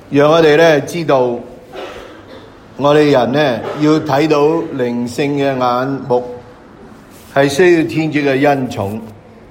讓我哋咧知道，我哋人咧要睇到靈性嘅眼目，係需要天主嘅恩寵。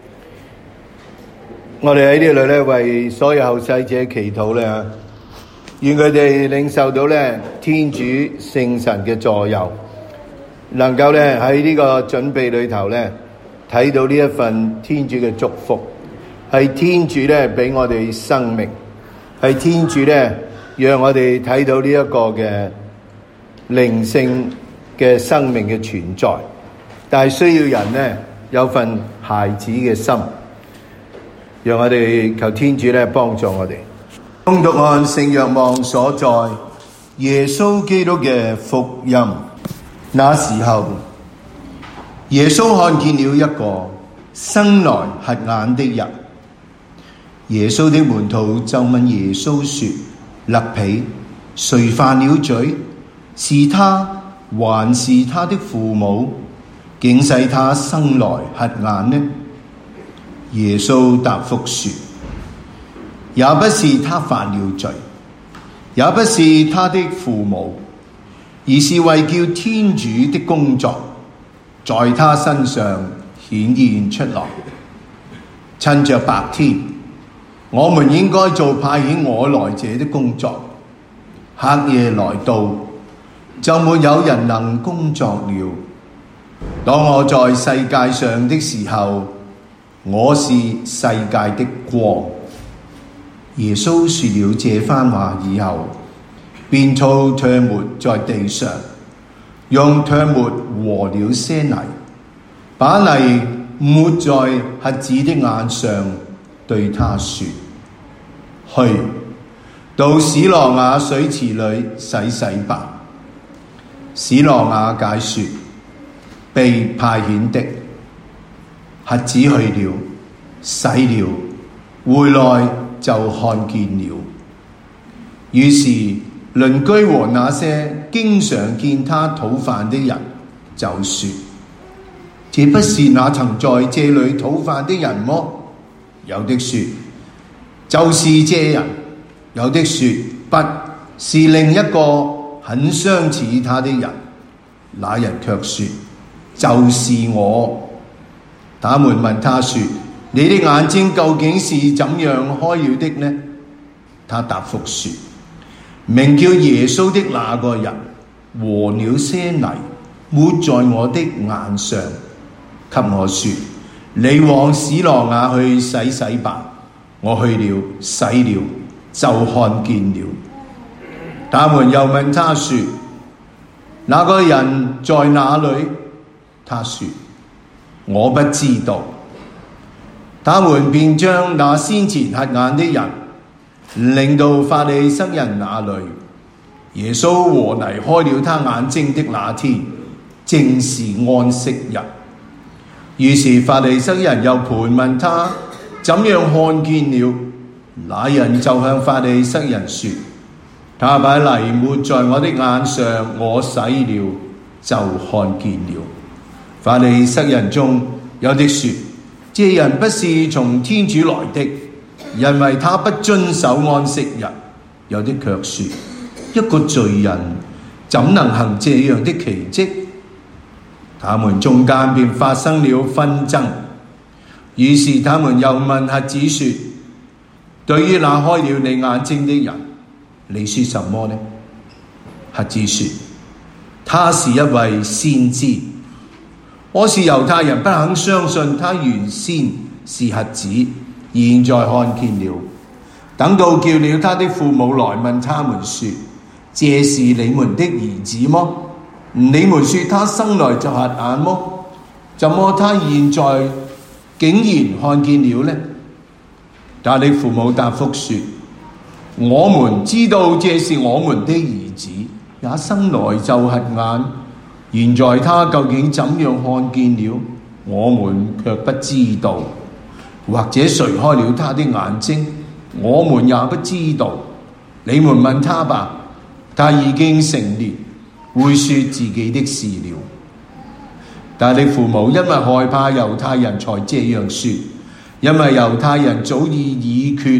我哋喺呢度咧為所有後世者祈禱咧，願佢哋領受到咧天主聖神嘅助佑，能夠咧喺呢個準備裏頭咧睇到呢一份天主嘅祝福，係天主咧俾我哋生命，係天主咧讓我哋睇到呢一個嘅靈性嘅生命嘅存在，但係需要人咧有份孩子嘅心，讓我哋求天主咧幫助我哋。恭讀按聖若望所載耶穌基督嘅福音。那時候，耶穌看見了一個生來瞎眼的人。耶穌的門徒就問耶穌說：勒彼，誰犯了罪？是他還是他的父母，竟使他生來瞎眼呢？耶穌答覆說：也不是他犯了罪，也不是他的父母，而是為叫天主的工作在他身上顯現出來。趁着白天，我們應該做派遣我來者的工作，黑夜來到，就沒有人能工作了。當我在世界上的時候，我是世界的光。耶穌說了這番話以後，便吐唾沫在地上，用唾沫和了些泥，把泥抹在瞎子的眼上，對他說：去，到史羅亞水池裏洗洗吧。史羅亞解說：被派遣的。瞎子去了，洗了，回來就看見了。於是鄰居和那些經常見他討飯的人就說：這不是那曾在這裏討飯的人麼？有的說：就是這人。有的說：不是，另一個很相似他的人。那人卻說：就是我。他們問他說：你的眼睛究竟是怎樣開了的呢？他答覆說：名叫耶穌的那個人和了些泥抹在我的眼上，給我說：你往史羅亞去洗洗吧。我去了，洗了，就看見了。他們又問他說：那個人在哪裏？他說：我不知道。他們便將那先前瞎眼的人領到法利塞人那裏。耶穌和泥開了他眼睛的那天，正是安息日。於是法利塞人又盤問他怎樣看見了。那人就向法利塞人說：他把泥抹在我的眼上，我洗了，就看見了。法利塞人中有的說：這人不是從天主來的，因為他不遵守安息日。有的卻說：一個罪人怎能行這樣的奇蹟？他們中間便發生了紛爭。於是他們又問瞎子說：對於那開了你眼睛的人，你說什麼呢？瞎子說：他是一位先知。我是猶太人，不肯相信他原先是瞎子，現在看見了。等到叫了他的父母來問他們說：這是你們的兒子麼？你們說他生來就瞎眼麼？怎麼他現在竟然看見了呢？他的父母答覆說：我們知道這是我們的兒子，也生來就瞎眼。現在他究竟怎樣看見了，我們卻不知道。或者誰開了他的眼睛，我們也不知道。你們問他吧，他已經成年，會說自己的事了。但你父母因為害怕猶太人才這樣說，因為猶太人早已議決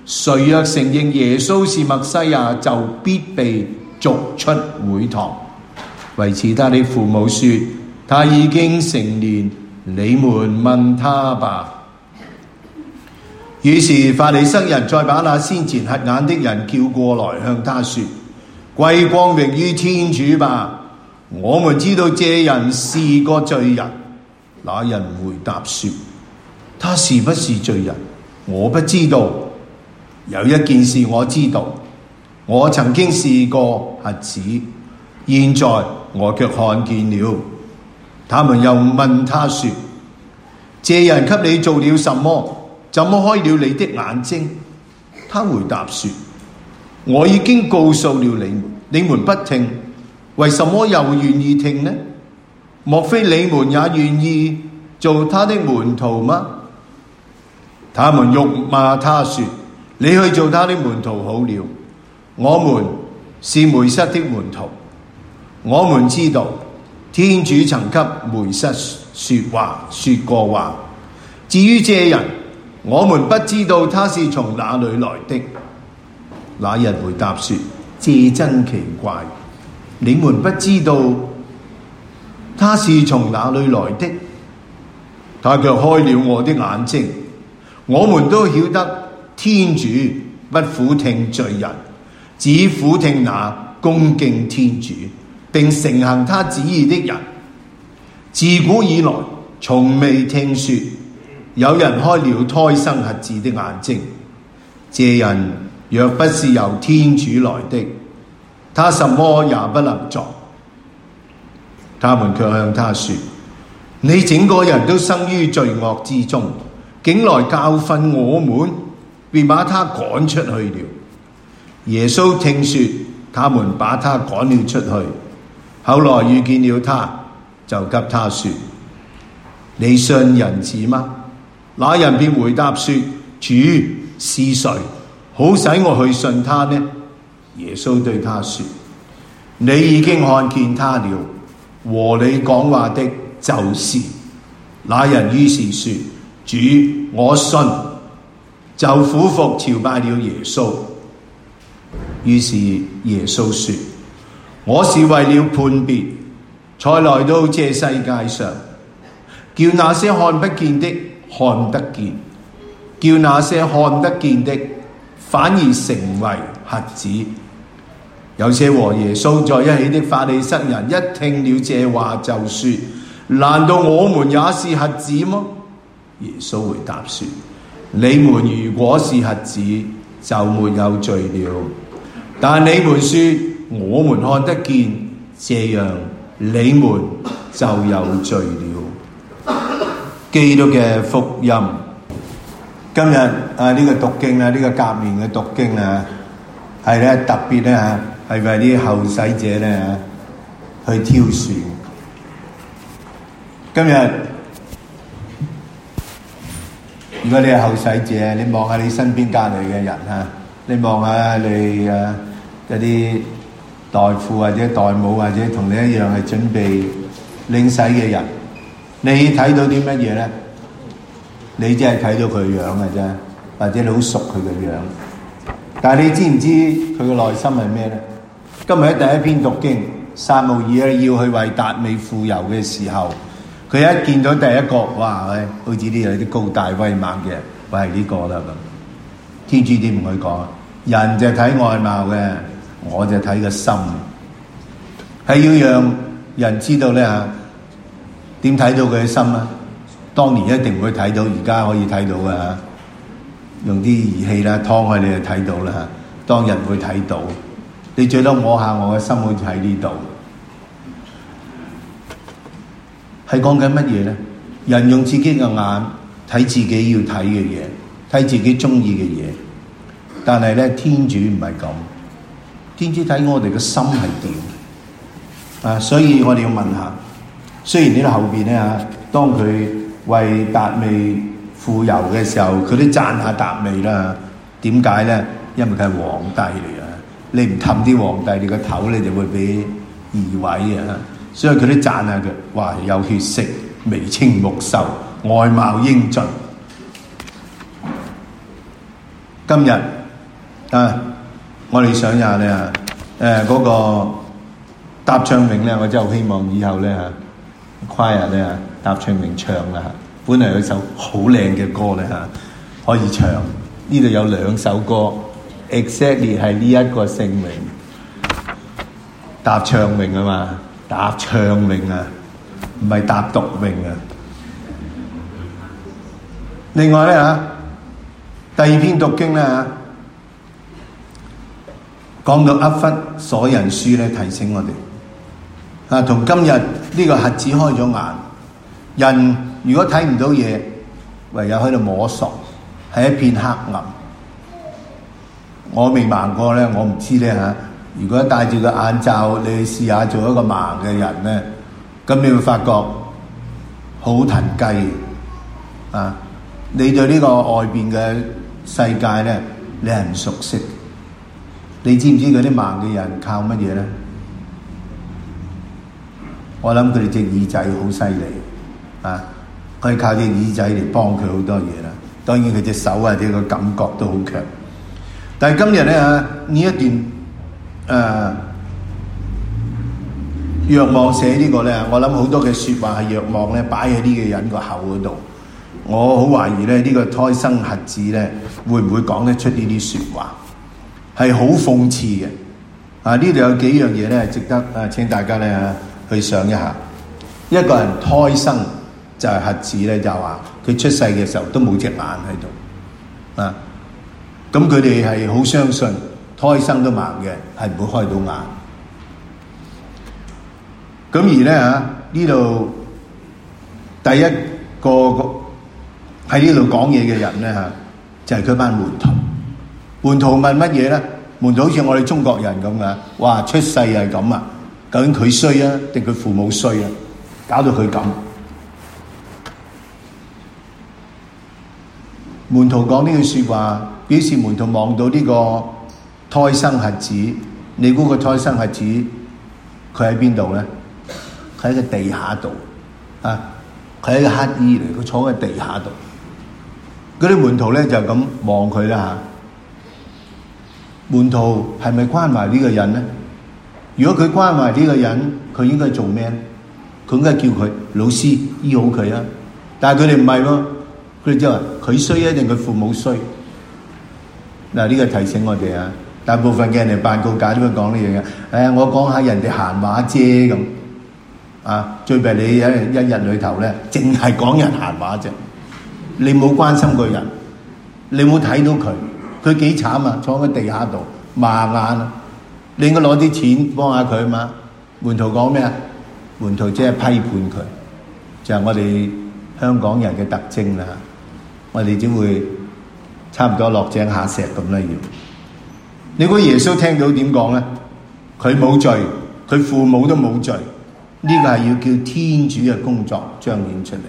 誰若承認耶穌是默西亞，就必被逐出會堂。為此他的父母說，他已經成年，你們問他吧。於是法利塞人再把那先前瞎眼的人叫過來，向他說，歸光榮於天主吧，我們知道這人是個罪人。那人回答說，他是不是罪人，我不知道。有一件事我知道，我曾經是個瞎子，現在我卻看見了。他們又問他說，這人給你做了什麼？怎麼開了你的眼睛？他回答說，我已經告訴了你們，你們不聽，為什麼又願意聽呢？莫非你們也願意做他的門徒嗎？他們辱罵他說，你去做他的門徒好了，我們是梅瑟的門徒。我們知道天主曾給梅瑟說過話，至於這人，我們不知道他是從哪裏來的。那人回答說，這真奇怪，你們不知道他是從哪裏來的，他卻開了我的眼睛。我們都曉得天主不俯聽罪人，只俯聽那恭敬天主並承行他旨意的人。自古以來從未聽說有人開了胎生瞎子的眼睛。這人若不是由天主來的，他什麼也不能做。他們卻向他說，你整個人都生於罪惡之中，竟來教訓我們，便把他趕出去了。耶穌聽說他們把他趕了出去，後來遇見了他，就給他說，你信人子嗎？那人便回答說，主是誰，好使我去信他呢？耶穌對他說，你已經看見他了，和你講話的就是。那人於是說，主，我信，就俯伏朝拜了耶穌。於是耶穌說，我是為了判別，才來到這世界上，叫那些看不見的看得見，叫那些看得見的反而成為瞎子。有些和耶穌在一起的法利塞人一聽了這話，就說，難道我們也是瞎子嗎？耶穌回答說，你們如果是瞎子，就沒有罪了。但你們說我們看得見，這樣你們就有罪了。基督嘅福音，今日呢個讀經呢個革命嘅讀經啊，係咧特別咧嚇，係為啲後世者咧去挑選。今日如果你係後世者，你望下你身邊隔離嘅人嚇，你望下你一啲代父或者代母或者同你一樣係準備領洗嘅人，你睇到啲乜嘢咧？你只係睇到佢樣嘅啫，或者你好熟佢嘅樣。但係你知唔知佢嘅內心係咩咧？今日喺第一篇讀經，撒慕爾要去為達味傅油嘅時候，佢一見到第一個，哇！好似呢有啲高大威猛嘅，係呢個啦咁。天主點同佢講？人就睇外貌嘅，我就睇個心，係要讓人知道咧嚇。點睇到佢嘅心啊？當年一定唔會睇到，而家可以睇到嘅嚇。用啲儀器啦，劏開你就睇到啦嚇。當日會睇到，你最多摸下我嘅心，好似喺呢度。係講緊乜嘢咧？人用自己嘅眼睇自己要睇嘅嘢，睇自己中意嘅嘢。但係咧，天主唔係咁。天主睇我哋嘅心係點啊？所以我哋要問下。雖然呢度後邊咧嚇，當佢為達味傅油嘅時候，佢都讚下達味啦。點解咧？因為佢係皇帝嚟嘅，你唔氹啲皇帝，你個頭你就會俾移位啊！所以佢都讚下佢，哇！有血色，眉清目秀，外貌英俊。 今日我哋想下咧嗰個答唱詠咧，我真係好希望以後咧choir咧答唱詠唱啦。本嚟有首好靚嘅歌咧可以唱。呢度有2首歌 ，exactly 係呢一個聖詠答唱詠啊嘛，答唱詠啊，唔係答讀詠啊。另外咧第2篇讀經咧講到厄弗所人書咧，提醒我哋同今日呢個瞎子開咗眼，人如果睇唔到嘢，唯有喺度摸索，係一片黑暗。我未盲過咧，我唔知咧如果戴住個眼罩，你試下做一個盲嘅人咧，咁你會發覺好騰雞你對呢個外邊嘅世界咧，你係唔熟悉。你知唔知嗰啲盲嘅人靠乜嘢咧？我諗佢哋隻耳仔好犀利佢靠隻耳仔嚟幫佢好多嘢啦。當然佢隻手或者個感覺都好強。但係今日咧呢一段若望寫呢個咧，我諗好多嘅説話係若望咧擺喺呢個人個口嗰度。我好懷疑咧呢個胎生瞎子咧會唔會講得出呢啲説話？係好諷刺嘅。呢度有幾樣嘢咧值得請大家咧去想一下。一個人胎生就係瞎子咧，就話佢出世嘅時候都冇隻眼喺度咁佢哋係好相信胎生都盲嘅係唔會開到眼。咁而咧呢度第一個喺呢度講嘢嘅人咧就係佢班門徒。門徒問乜嘢咧？門徒好似我哋中國人咁噶，哇！出世係咁啊，究竟佢衰啊，定佢父母衰啊？搞到佢咁。門徒講呢句説話，表示門徒望到呢個胎生瞎子。你估個胎生瞎子佢喺邊度咧？佢喺個地下度佢係一個乞兒嚟，佢坐喺地下度。嗰啲門徒咧就咁望佢啦門徒係咪關懷呢個人咧？如果佢關懷呢個人，佢應該做咩咧？佢應該叫佢老師醫好佢啊！但係佢哋唔係喎，佢哋就話佢衰啊，定佢父母衰？呢個提醒我哋大部分嘅人嚟辦告解都會講呢樣嘢。我講下人哋閒話啫咁最弊你一日裏頭咧，淨係講人閒話啫。你冇關心個人，你冇睇到佢幾慘啊！坐喺地下度盲眼你應該攞啲錢幫下佢嘛。門徒講咩門徒即係批判佢，就係我哋香港人嘅特徵啦。我哋只會差唔多落井下石咁啦。要你估耶穌聽到點講咧？佢冇罪，佢父母都冇罪，呢個係要叫天主嘅工作彰顯出嚟。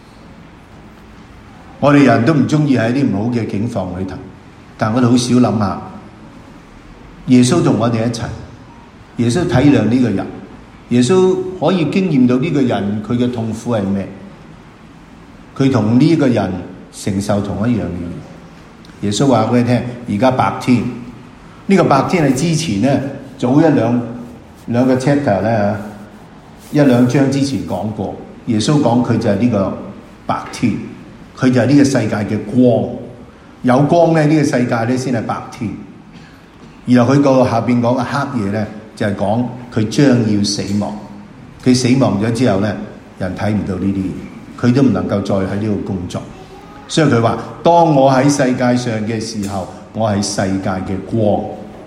我哋人都唔中意喺啲唔好嘅境況裏頭，但我哋好少諗下，耶穌同我哋一齊，耶穌體諒呢個人，耶穌可以經驗到呢個人佢嘅痛苦係咩？佢同呢個人承受同一樣嘅嘢。耶穌話俾你聽，而家白天，呢個白天係之前咧，早兩個 chapter 咧1-2章之前講過。耶穌講佢就係呢個白天，佢就係呢個世界嘅光。有光咧，呢個世界咧先係白天。然後佢個下邊講嘅黑夜咧，就係講佢將要死亡。佢死亡咗之後咧，人睇唔到呢啲嘢，佢都唔能夠再喺呢度工作。所以佢話：當我喺世界上嘅時候，我係世界嘅光。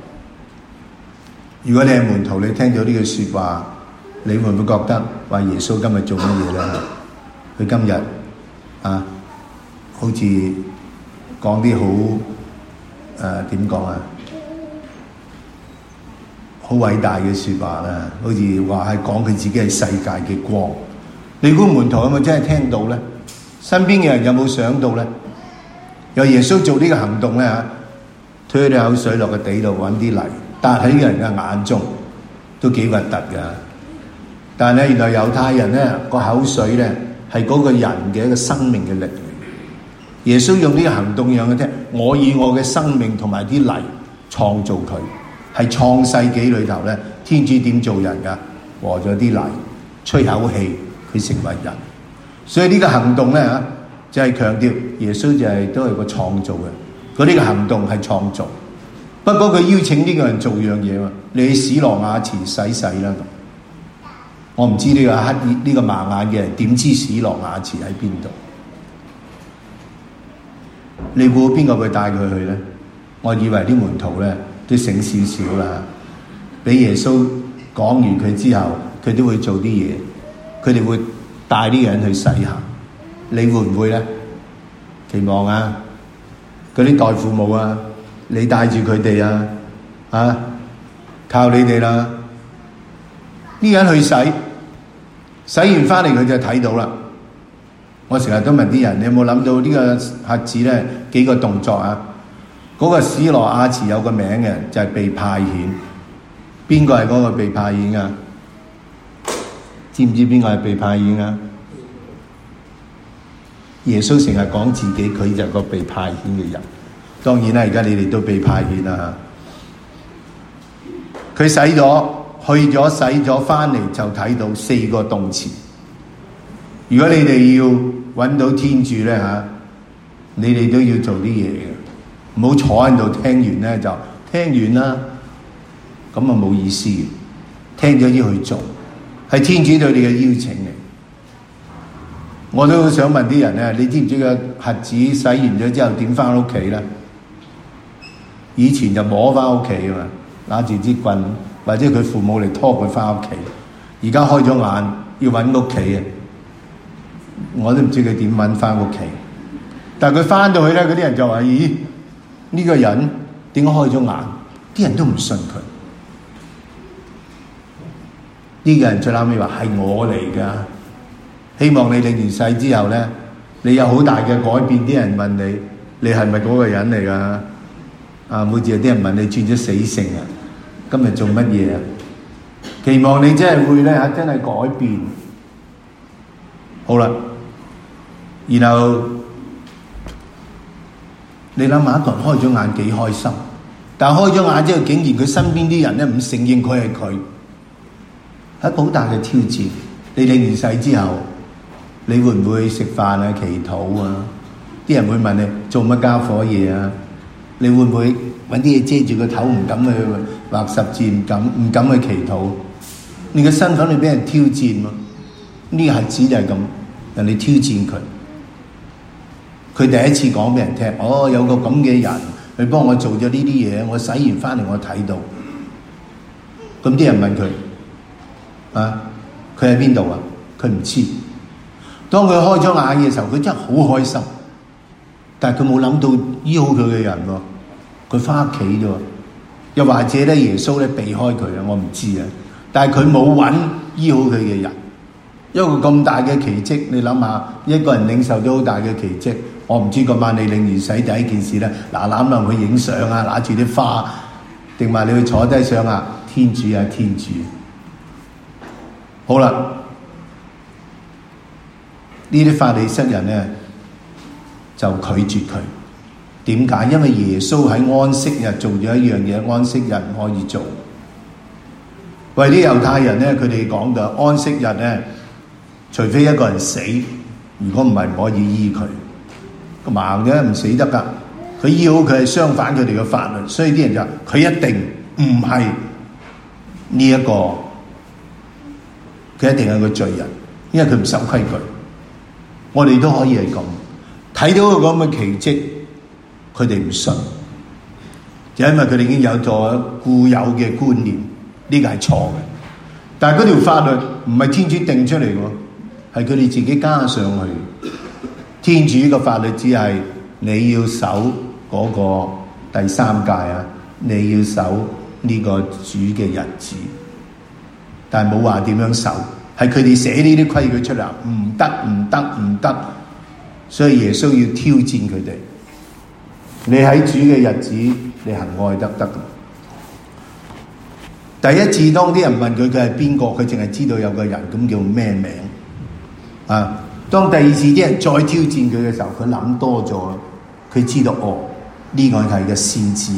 如果你係門徒，你聽到呢句說話，你會唔會覺得話耶穌今日做乜嘢咧？佢今日好似講啲好點講好偉大嘅說話啦，好似話係講佢自己係世界嘅光。你估門徒有冇真係聽到咧？身邊嘅人有冇想到咧？有耶穌做呢個行動咧推啲口水落個地度揾啲泥，但喺人嘅眼中都幾核突噶。但係原來猶太人咧個口水咧係嗰個人嘅一個生命嘅力量。 耶穌用呢個行動讓佢聽，我以我嘅生命同埋啲泥創造佢。係創世紀裏頭咧，天主點做人噶？和咗啲泥，吹口氣，佢成為人。所以呢個行動咧嚇，就係強調耶穌就係都係個創造嘅。佢呢個行動係創造。不過佢邀請呢個人做樣嘢嘛，你去史羅亞池洗洗啦。我唔知呢個黑呢個盲眼嘅人點知史羅亞池喺邊度？你估邊個會帶佢去咧？我以為啲門徒咧都醒少少啦，俾耶穌講完佢之後，佢都會做啲嘢，佢哋會帶啲人去洗下。你會唔會咧？期望啊！嗰啲代父母啊，你帶住佢哋啊，靠你哋啦！呢個人去洗完翻嚟佢就睇到啦。我成日都問啲人，你有冇諗到呢個瞎子咧幾個動作啊？嗰個史羅亞池有個名嘅，就係被派遣。邊個係嗰個被派遣啊？知唔知邊個係被派遣啊？耶穌成日講自己，佢就係個被派遣嘅人。當然啦，而家你哋都被派遣啦嚇。佢洗咗，去咗洗咗，翻嚟就睇到4個動詞。如果你哋要揾到天主咧嚇，你哋都要做啲嘢嘅，唔好坐喺度聽完咧就聽完啦，咁啊冇意思嘅。聽咗要去做，係天主對你嘅邀請嚟。我都想問啲人咧，你知唔知個瞎子洗完咗之後點翻屋企咧？以前就摸翻屋企啊嘛，拿住支棍，或者佢父母嚟拖佢翻屋企。而家開咗眼要揾屋企啊！我都唔知佢點揾翻屋企。但係佢翻到去咧，嗰啲人就話：咦，呢個人點解開咗眼？啲人都唔信佢。呢個人最後尾話係我嚟㗎。希望你領完洗之後咧，你有好大嘅改變。啲人問你，你係咪嗰個人嚟㗎？每次有啲人問你轉咗死性啊，今日做乜嘢啊？期望你真係會咧真係改變。好啦，然後你諗下，一個人開咗眼幾開心，但係開咗眼之後，竟然佢身邊啲人咧唔承認佢係佢，係一個好大嘅挑戰。你領完洗之後，你會唔會食飯啊、祈禱啊？啲人會問你做乜家伙嘢啊？你會唔會揾啲嘢遮住個頭，唔敢去畫十字，唔敢去祈禱？你嘅身份會俾人挑戰喎。呢個瞎子就係咁，人哋挑戰佢。佢第一次講俾人聽，有個咁嘅人去幫我做咗呢啲嘢，我洗完翻嚟我睇到。咁啲人問佢佢喺邊度啊？佢唔知。當佢開咗眼嘅時候，佢真係好開心。但係佢冇諗到醫好佢嘅人喎，佢翻屋企啫喎。又或者咧，耶穌咧避開佢啊，我唔知啊。但係佢冇揾醫好佢嘅人，一個咁大嘅奇蹟，你諗下，一個人領受咗好大嘅奇蹟。我唔知嗰晚你領完洗第一件事咧，攬落去影相啊，拿住啲花，定話你去坐低想啊，天主啊天主。好啦，呢啲法利塞人咧就拒絕佢。點解？因為耶穌喺安息日做咗一樣嘢，安息日唔可以做。為啲猶太人咧，佢哋講到安息日咧，除非一個人死，如果唔係唔可以醫佢。個盲嘅唔死得㗎，佢醫好佢係相反佢哋嘅法律，所以啲人就話佢一定唔係呢一個，佢一定係個罪人，因為佢唔守規矩。我哋都可以係咁睇到個咁嘅奇蹟，佢哋唔信，就因為佢哋已經有咗固有嘅觀念，呢個係錯嘅。但係嗰條法律唔係天主定出嚟嘅，係佢哋自己加上去。天主嘅法律只係你要守嗰個第3誡啊，你要守呢個主嘅日子，但係冇話點樣守，係佢哋寫呢啲規矩出嚟，唔得，所以耶穌要挑戰佢哋。你喺主嘅日子，你行愛得。第一次當啲人問佢係邊個，佢淨係知道有個人，咁叫咩名啊？ 當第二次啲人再挑戰佢嘅時候，佢諗多咗，佢知道呢個係個先知嚟。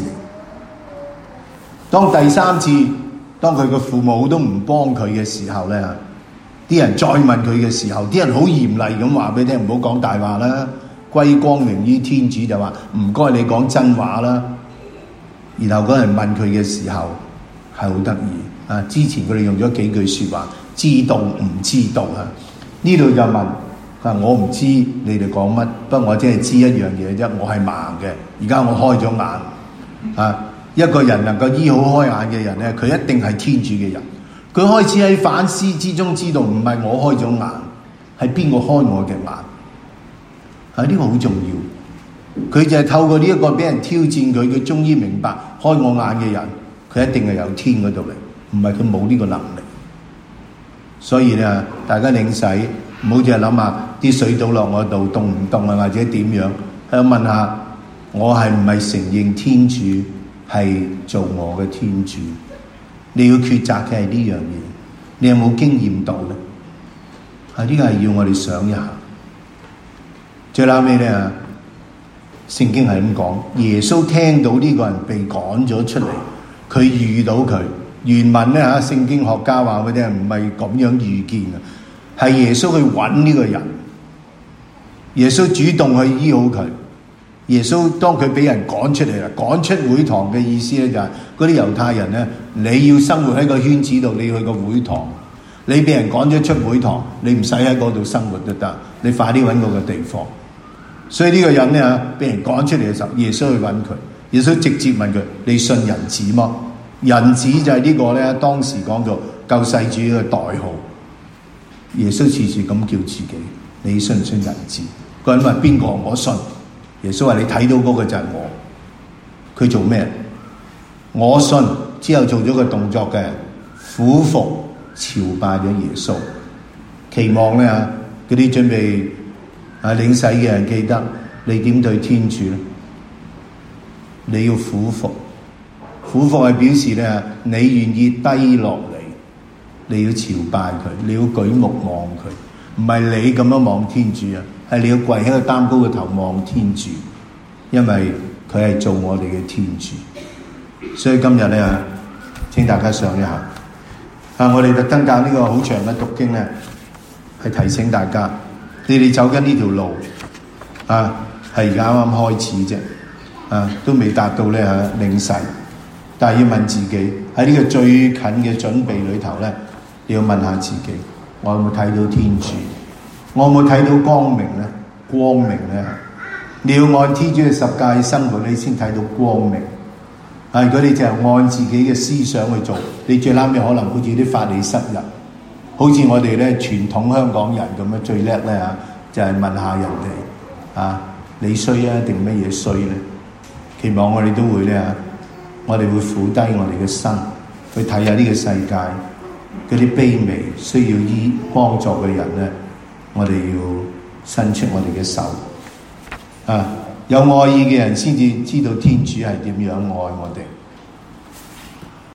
當第三次，當佢嘅父母都唔幫佢嘅時候咧，啲人再問佢嘅時候，啲人好嚴厲咁話俾你聽，唔好講大話啦，歸光榮於天主，就話唔該你講真話啦。然後嗰人問佢嘅時候係好得意啊！之前佢哋用咗幾句説話，知道唔知道啊？呢度就問我唔知你哋講乜，不過我只係知一樣嘢啫，我係盲嘅，而家我開咗眼啊！一個人能夠醫好開眼嘅人咧，佢一定係天主嘅人。佢開始喺反思之中知道，唔係我開咗眼，係邊個開我嘅眼？呢個好重要。佢就係透過呢一個俾人挑戰佢終於明白開我眼嘅人，佢一定係由天嗰度嚟，唔係佢冇呢個能力。所以咧，大家領洗唔好淨係諗下啲水倒落我度凍唔凍啊，或者點樣？喺度問下我係唔係承認天主係做我嘅天主？你要抉擇嘅係呢樣嘢，你有冇經驗到咧？呢個係要我哋想一下。最後尾咧，聖經係咁講，耶穌聽到呢個人被趕咗出嚟，佢遇到佢。原文咧聖經學家話嗰啲唔係咁樣遇見啊，係耶穌去揾呢個人，耶穌主動去醫好佢。耶穌當佢俾人趕出嚟啦，趕出會堂嘅意思咧就係嗰啲猶太人咧，你要生活喺個圈子度，你去個會堂，你俾人趕咗出會堂，你唔使喺嗰度生活都得，你快啲揾嗰個地方。所以呢個人咧俾人趕出嚟嘅時候，耶穌去揾佢，耶穌直接問佢：你信人子麼？人子就係呢個咧，當時講做救世主嘅代號。耶穌次次咁叫自己：你信唔信人子？個人問邊個？我信。耶穌話：你睇到嗰個就係我。佢做咩？我信之後做咗個動作嘅，俯伏朝拜咗耶穌，期望咧嗰啲準備領洗嘅人記得你點對天主咧？你要俯伏，俯伏係表示咧你願意低落嚟，你要朝拜佢，你要舉目望佢，唔係你咁樣望天主啊！係你要跪喺個擔高嘅頭望天主，因為佢係做我哋嘅天主。所以今日咧，請大家想一下，我哋特登教呢個好長嘅讀經咧，係提醒大家，你哋走緊呢條路係而家啱啱開始啫，都未達到咧領洗，但係要問自己喺呢個最近嘅準備裏頭咧，你要問下自己，我有冇睇到天主？我有冇睇到光明咧？光明咧，你要按天主嘅十誡生活，你先睇到光明。如果你就係按自己嘅思想去做，你最啱尾可能好似啲法利塞人，好似我哋咧傳統香港人咁樣最叻咧就係問下人哋你衰啊定乜嘢衰咧？期望我哋都會咧我哋會俯低我哋嘅身去睇下呢個世界嗰啲卑微需要幫助嘅人咧。我哋要伸出我哋嘅手，有愛意嘅人先至知道天主係點樣愛我哋。